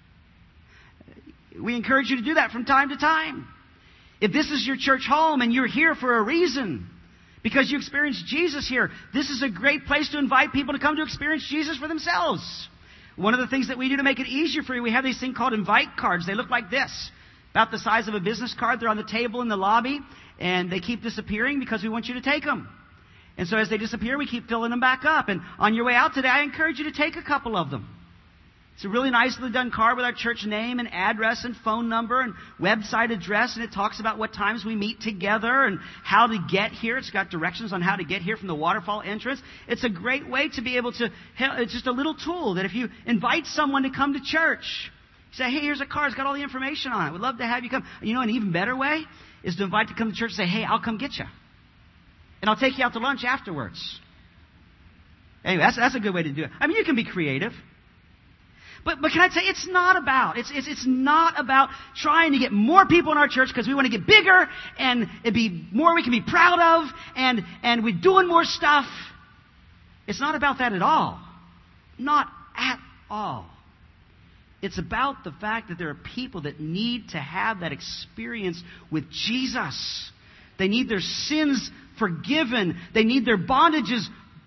We encourage you to do that from time to time. If this is your church home and you're here for a reason, because you experienced Jesus here, this is a great place to invite people to come to experience Jesus for themselves. One of the things that we do to make it easier for you, we have these things called invite cards. They look like this, about the size of a business card. They're on the table in the lobby, and they keep disappearing because we want you to take them. And so as they disappear, we keep filling them back up. And on your way out today, I encourage you to take a couple of them. It's a really nicely done card with our church name and address and phone number and website address. And it talks about what times we meet together and how to get here. It's got directions on how to get here from the waterfall entrance. It's a great way to be able to, it's just a little tool that if you invite someone to come to church, you say, hey, here's a card. It's got all the information on it. We'd love to have you come. You know, an even better way is to invite to come to church and say, hey, I'll come get you. And I'll take you out to lunch afterwards. Anyway, that's, that's a good way to do it. I mean, you can be creative. But, but can I say, it's not about, it's, it's, it's not about trying to get more people in our church because we want to get bigger and it'd be more we can be proud of and, and we're doing more stuff. It's not about that at all. Not at all. It's about the fact that there are people that need to have that experience with Jesus. They need their sins forgiven. They need their bondages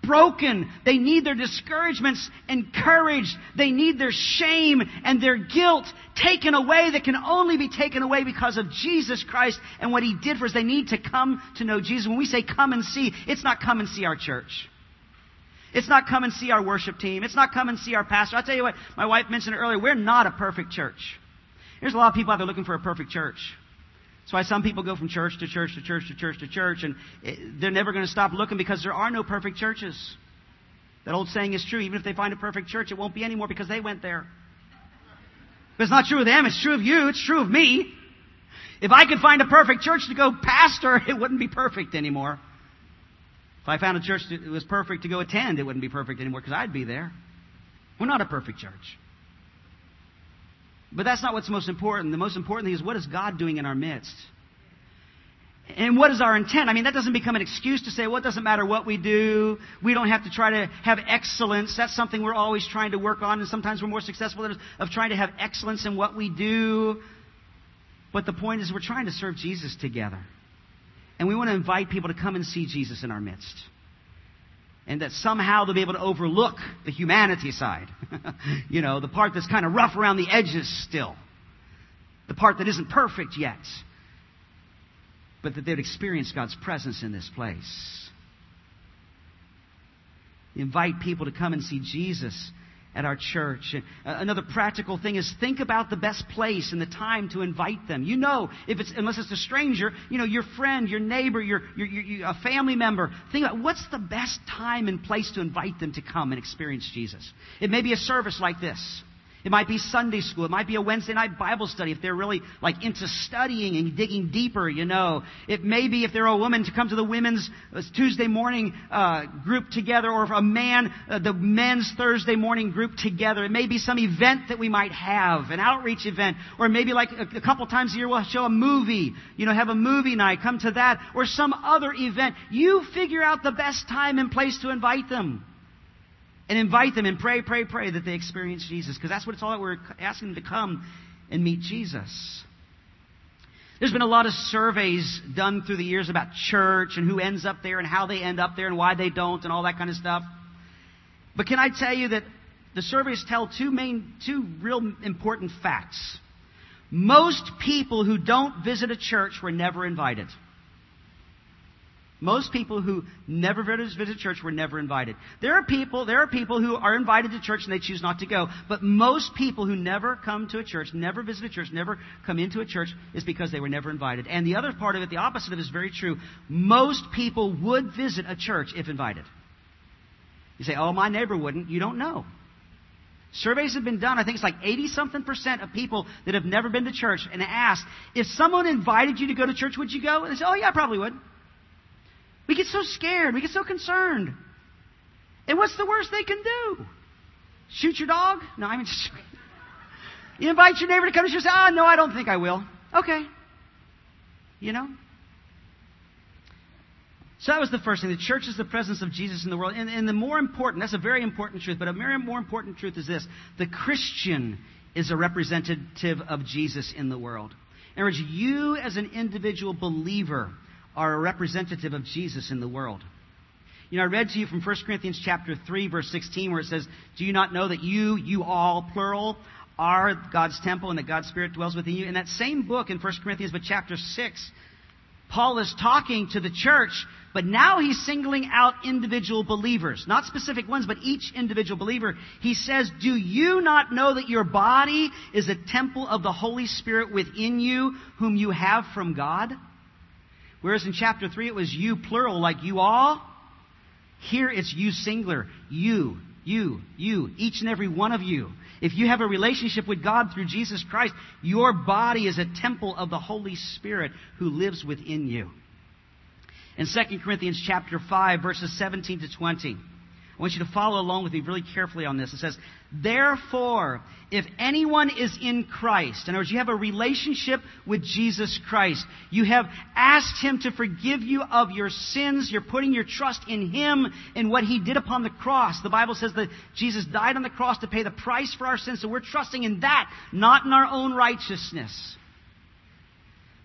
broken. They need their discouragements encouraged. They need their shame and their guilt taken away that can only be taken away because of Jesus Christ and what He did for us. They need to come to know Jesus. When we say come and see, it's not come and see our church. It's not come and see our worship team. It's not come and see our pastor. I'll tell you what, my wife mentioned it earlier, we're not a perfect church. There's a lot of people out there looking for a perfect church. That's why some people go from church to church to church to church to church, and they're never going to stop looking because there are no perfect churches. That old saying is true. Even if they find a perfect church, it won't be anymore because they went there. But it's not true of them. It's true of you. It's true of me. If I could find a perfect church to go pastor, it wouldn't be perfect anymore. If I found a church that was perfect to go attend, it wouldn't be perfect anymore because I'd be there. We're not a perfect church. But that's not what's most important. The most important thing is, what is God doing in our midst? And what is our intent? I mean, that doesn't become an excuse to say, well, it doesn't matter what we do. We don't have to try to have excellence. That's something we're always trying to work on. And sometimes we're more successful than of trying to have excellence in what we do. But the point is, we're trying to serve Jesus together. And we want to invite people to come and see Jesus in our midst. And that somehow they'll be able to overlook the humanity side. You know, the part that's kind of rough around the edges still. The part that isn't perfect yet. But that they'd experience God's presence in this place. Invite people to come and see Jesus at our church. Another practical thing is, think about the best place and the time to invite them. You know, if it's unless it's a stranger, you know, your friend, your neighbor, your, your, your a family member. Think about what's the best time and place to invite them to come and experience Jesus. It may be a service like this. It might be Sunday school. It might be a Wednesday night Bible study if they're really like into studying and digging deeper, you know. It may be if they're a woman to come to the women's Tuesday morning uh, group together, or if a man, uh, the men's Thursday morning group together. It may be some event that we might have, an outreach event, or maybe like a, a couple times a year we'll show a movie, you know, have a movie night, come to that, or some other event. You figure out the best time and place to invite them. And invite them and pray, pray, pray that they experience Jesus. Because that's what it's all about. We're asking them to come and meet Jesus. There's been a lot of surveys done through the years about church and who ends up there and how they end up there and why they don't and all that kind of stuff. But can I tell you that the surveys tell two main, two real important facts. Most people who don't visit a church were never invited. Most people who never visit church were never invited. There are people, there are people who are invited to church and they choose not to go. But most people who never come to a church, never visit a church, never come into a church is because they were never invited. And the other part of it, the opposite of it, is very true. Most people would visit a church if invited. You say, oh, my neighbor wouldn't. You don't know. Surveys have been done. I think it's like eighty-something percent of people that have never been to church and asked, if someone invited you to go to church, would you go? And they say, oh, yeah, I probably would. We get so scared. We get so concerned. And what's the worst they can do? Shoot your dog? No, I mean, just, you invite your neighbor to come to church and say, oh, no, I don't think I will. Okay. You know? So that was the first thing. The church is the presence of Jesus in the world. And, and the more important, that's a very important truth, but a very more important truth is this. The Christian is a representative of Jesus in the world. In other words, you as an individual believer are a representative of Jesus in the world. You know, I read to you from First Corinthians chapter three, verse sixteen, where it says, do you not know that you, you all, plural, are God's temple and that God's Spirit dwells within you? In that same book in First Corinthians, but chapter six, Paul is talking to the church, but now he's singling out individual believers. Not specific ones, but each individual believer. He says, do you not know that your body is a temple of the Holy Spirit within you, whom you have from God? Whereas in chapter three it was you plural, like you all. Here it's you singular. You, you, you, each and every one of you. If you have a relationship with God through Jesus Christ, your body is a temple of the Holy Spirit who lives within you. In Second Corinthians chapter five, verses seventeen to twenty, I want you to follow along with me really carefully on this. It says, therefore, if anyone is in Christ, in other words, you have a relationship with Jesus Christ, you have asked Him to forgive you of your sins, you're putting your trust in Him and what He did upon the cross. The Bible says that Jesus died on the cross to pay the price for our sins, so we're trusting in that, not in our own righteousness.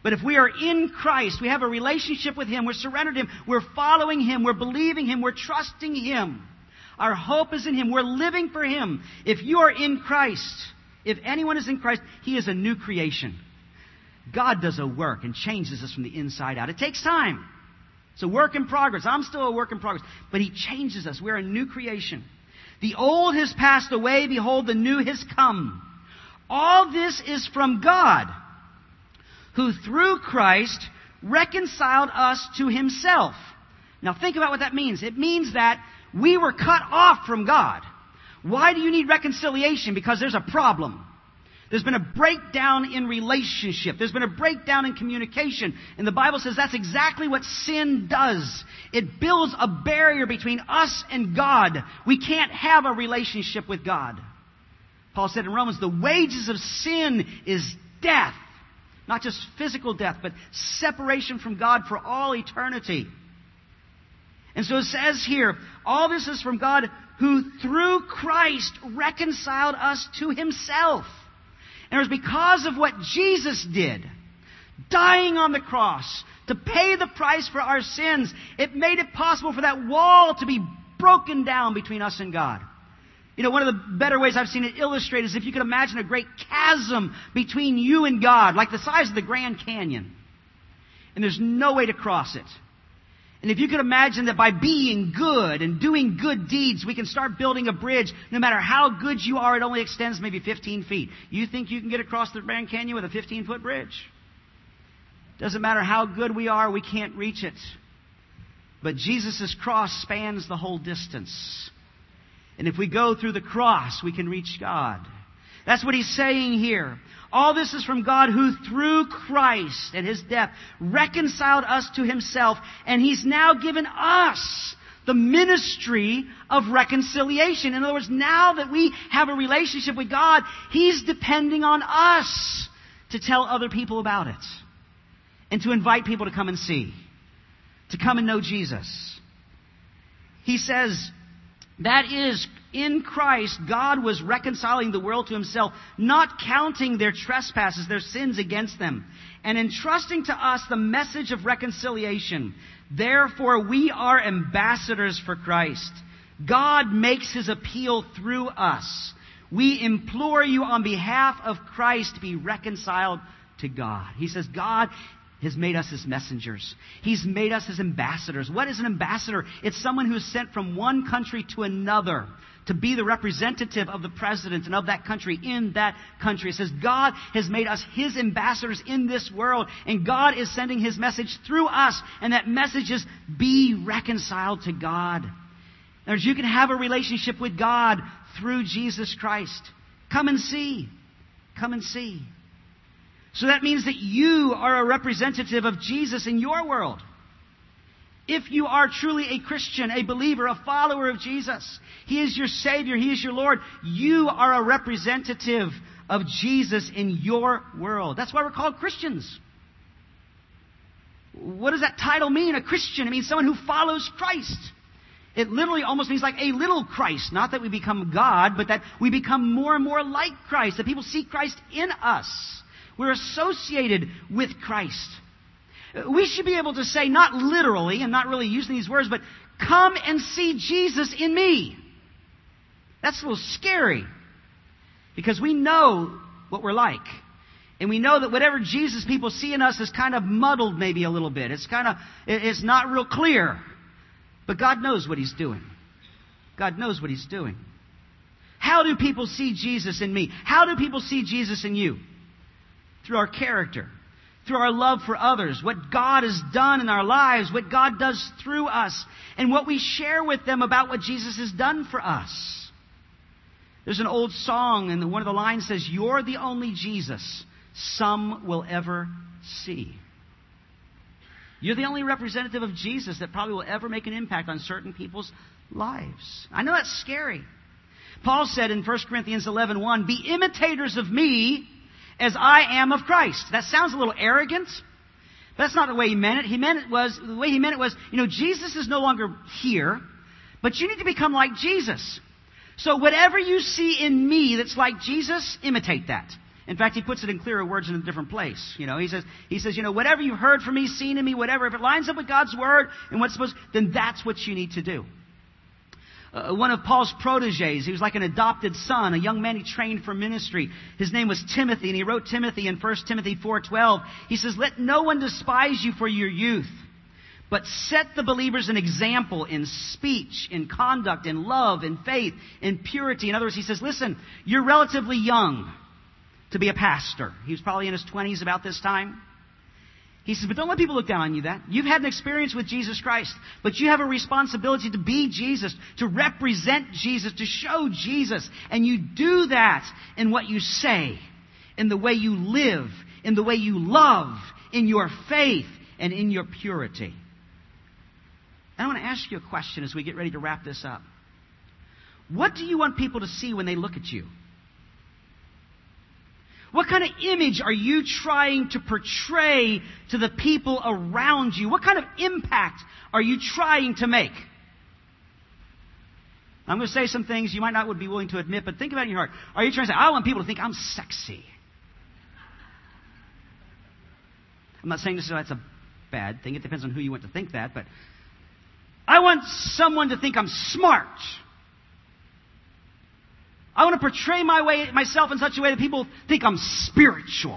But if we are in Christ, we have a relationship with Him, we're surrendered to Him, we're following Him, we're believing Him, we're trusting Him. Our hope is in Him. We're living for Him. If you are in Christ, if anyone is in Christ, he is a new creation. God does a work and changes us from the inside out. It takes time. It's a work in progress. I'm still a work in progress. But He changes us. We're a new creation. The old has passed away. Behold, the new has come. All this is from God, who through Christ reconciled us to Himself. Now think about what that means. It means that we were cut off from God. Why do you need reconciliation? Because there's a problem. There's been a breakdown in relationship. There's been a breakdown in communication. And the Bible says that's exactly what sin does. It builds a barrier between us and God. We can't have a relationship with God. Paul said in Romans, the wages of sin is death. Not just physical death, but separation from God for all eternity. And so it says here, all this is from God, who through Christ reconciled us to Himself. And it was because of what Jesus did, dying on the cross to pay the price for our sins, it made it possible for that wall to be broken down between us and God. You know, one of the better ways I've seen it illustrated is if you could imagine a great chasm between you and God, like the size of the Grand Canyon. And there's no way to cross it. And if you could imagine that by being good and doing good deeds, we can start building a bridge. No matter how good you are, it only extends maybe fifteen feet. You think you can get across the Grand Canyon with a fifteen-foot bridge? Doesn't matter how good we are, we can't reach it. But Jesus' cross spans the whole distance. And if we go through the cross, we can reach God. That's what He's saying here. All this is from God, who through Christ and His death reconciled us to Himself, and He's now given us the ministry of reconciliation. In other words, now that we have a relationship with God, He's depending on us to tell other people about it and to invite people to come and see, to come and know Jesus. He says, that is, in Christ, God was reconciling the world to Himself, not counting their trespasses, their sins against them, and entrusting to us the message of reconciliation. Therefore, we are ambassadors for Christ. God makes His appeal through us. We implore you on behalf of Christ to be reconciled to God. He says, God has made us His messengers. He's made us His ambassadors. What is an ambassador? It's someone who is sent from one country to another to be the representative of the president and of that country in that country. It says God has made us His ambassadors in this world, and God is sending His message through us, and that message is be reconciled to God. In other words, you can have a relationship with God through Jesus Christ. Come and see. Come and see. So that means that you are a representative of Jesus in your world. If you are truly a Christian, a believer, a follower of Jesus, He is your Savior, He is your Lord, you are a representative of Jesus in your world. That's why we're called Christians. What does that title mean, a Christian? It means someone who follows Christ. It literally almost means like a little Christ. Not that we become God, but that we become more and more like Christ, that people see Christ in us. We're associated with Christ. We should be able to say, not literally, and not really using these words, but come and see Jesus in me. That's a little scary, because we know what we're like. And we know that whatever Jesus people see in us is kind of muddled maybe a little bit. It's kind of, it's not real clear. But God knows what He's doing. God knows what He's doing. How do people see Jesus in me? How do people see Jesus in you? Through our character, through our love for others, what God has done in our lives, what God does through us, and what we share with them about what Jesus has done for us. There's an old song, and one of the lines says, "You're the only Jesus some will ever see." You're the only representative of Jesus that probably will ever make an impact on certain people's lives. I know that's scary. Paul said in First Corinthians eleven one, "Be imitators of me as I am of Christ." That sounds a little arrogant, but that's not the way he meant it. He meant it was, the way he meant it was, you know, Jesus is no longer here, but you need to become like Jesus. So whatever you see in me that's like Jesus, imitate that. In fact, he puts it in clearer words in a different place. You know, he says, he says, you know, whatever you've heard from me, seen in me, whatever, if it lines up with God's Word and what's supposed, then that's what you need to do. Uh, one of Paul's proteges, he was like an adopted son, a young man he trained for ministry. His name was Timothy, and he wrote Timothy in First Timothy four twelve. He says, let no one despise you for your youth, but set the believers an example in speech, in conduct, in love, in faith, in purity. In other words, he says, listen, you're relatively young to be a pastor. He was probably in his twenties about this time. He says, but don't let people look down on you that. You've had an experience with Jesus Christ, but you have a responsibility to be Jesus, to represent Jesus, to show Jesus. And you do that in what you say, in the way you live, in the way you love, in your faith, and in your purity. I want to ask you a question as we get ready to wrap this up. What do you want people to see when they look at you? What kind of image are you trying to portray to the people around you? What kind of impact are you trying to make? I'm going to say some things you might not would be willing to admit, but think about it in your heart. Are you trying to say, I want people to think I'm sexy? I'm not saying this is that's a bad thing. It depends on who you want to think that, but I want someone to think I'm smart. I want to portray my way, myself in such a way that people think I'm spiritual.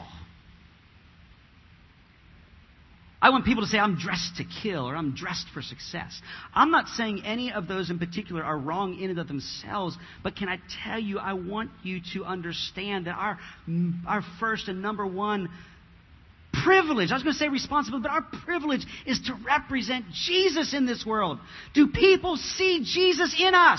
I want people to say I'm dressed to kill or I'm dressed for success. I'm not saying any of those in particular are wrong in and of themselves, but can I tell you, I want you to understand that our, our first and number one privilege, I was going to say responsibility, but our privilege is to represent Jesus in this world. Do people see Jesus in us?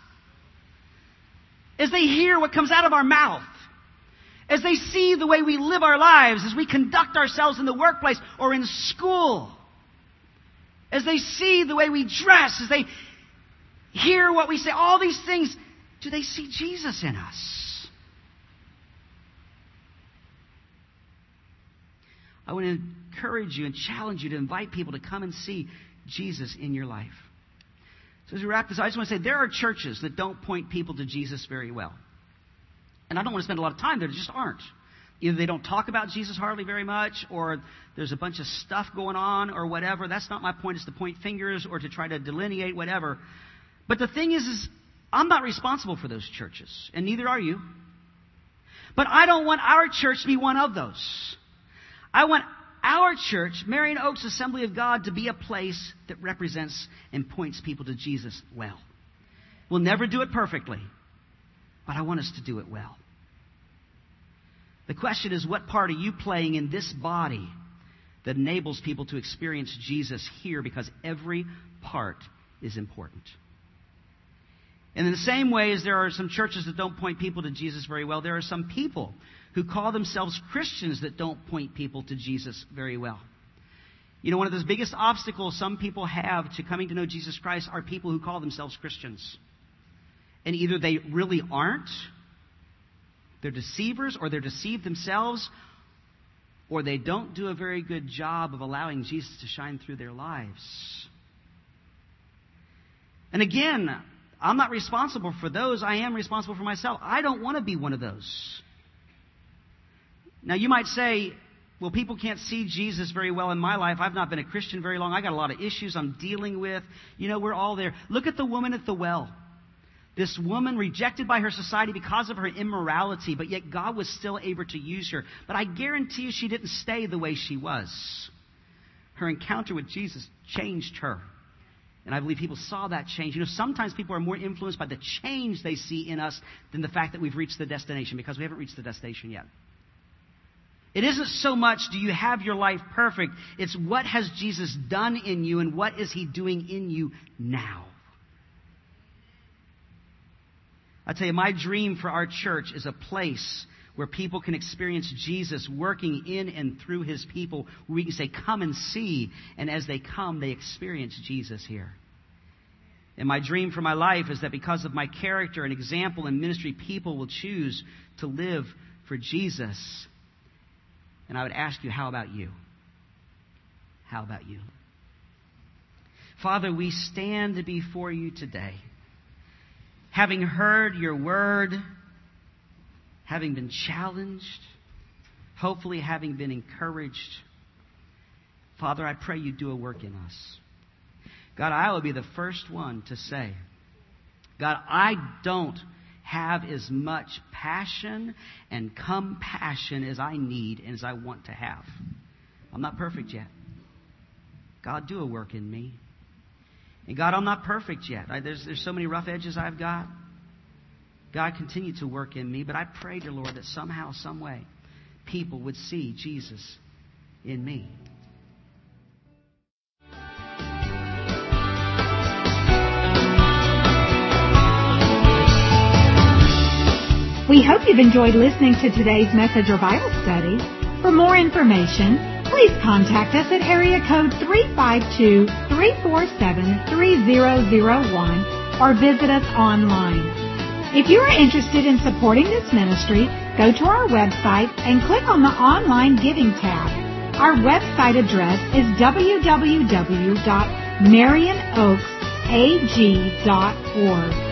As they hear what comes out of our mouth, as they see the way we live our lives, as we conduct ourselves in the workplace or in school, as they see the way we dress, as they hear what we say, all these things, do they see Jesus in us? I want to encourage you and challenge you to invite people to come and see Jesus in your life. So as we wrap this up, I just want to say there are churches that don't point people to Jesus very well. And I don't want to spend a lot of time there. There just aren't. Either they don't talk about Jesus hardly very much, or there's a bunch of stuff going on, or whatever. That's not my point. It's to point fingers or to try to delineate whatever. But the thing is, is I'm not responsible for those churches, and neither are you. But I don't want our church to be one of those. I want our church, Marion Oaks Assembly of God, to be a place that represents and points people to Jesus well. We'll never do it perfectly, but I want us to do it well. The question is, what part are you playing in this body that enables people to experience Jesus here? Because every part is important. And in the same way as there are some churches that don't point people to Jesus very well, there are some people who call themselves Christians that don't point people to Jesus very well. You know, one of the biggest obstacles some people have to coming to know Jesus Christ are people who call themselves Christians. And either they really aren't, they're deceivers, or they're deceived themselves, or they don't do a very good job of allowing Jesus to shine through their lives. And again, I'm not responsible for those. I am responsible for myself. I don't want to be one of those. Now, you might say, well, people can't see Jesus very well in my life. I've not been a Christian very long. I got a lot of issues I'm dealing with. You know, we're all there. Look at the woman at the well. This woman rejected by her society because of her immorality, but yet God was still able to use her. But I guarantee you she didn't stay the way she was. Her encounter with Jesus changed her. And I believe people saw that change. You know, sometimes people are more influenced by the change they see in us than the fact that we've reached the destination, because we haven't reached the destination yet. It isn't so much do you have your life perfect. It's what has Jesus done in you and what is He doing in you now. I tell you, my dream for our church is a place where people can experience Jesus working in and through His people, where we can say, come and see. And as they come, they experience Jesus here. And my dream for my life is that because of my character and example and ministry, people will choose to live for Jesus. And I would ask you, how about you? How about you? Father, we stand before you today, having heard your word, having been challenged, hopefully having been encouraged. Father, I pray you do a work in us. God, I will be the first one to say, God, I don't have as much passion and compassion as I need and as I want to have. I'm not perfect yet. God, do a work in me. And God, I'm not perfect yet. I, there's, there's so many rough edges I've got. God, continue to work in me. But I pray, dear Lord, that somehow, some way, people would see Jesus in me. We hope you've enjoyed listening to today's message or Bible study. For more information, please contact us at area code three five two, three four seven, three zero zero one or visit us online. If you are interested in supporting this ministry, go to our website and click on the Online Giving tab. Our website address is w w w dot marion oaks a g dot org.